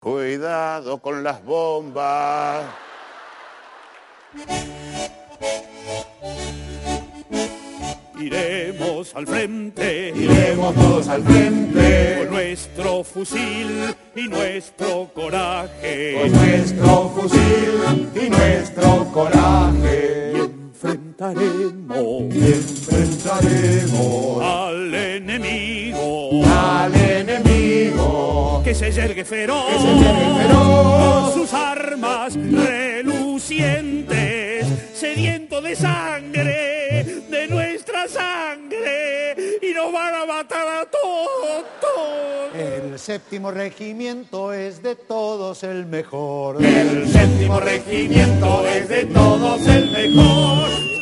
Cuidado con las bombas. Iremos al frente, iremos todos al frente, con nuestro fusil y nuestro coraje, con nuestro fusil y nuestro coraje, y enfrentaremos al enemigo, que se yergue feroz, con sus armas relucientes, sediento de sangre, de nuestra sangre, y nos van a matar a todos. El 7º regimiento es de todos el mejor. El 7º regimiento es de todos el mejor.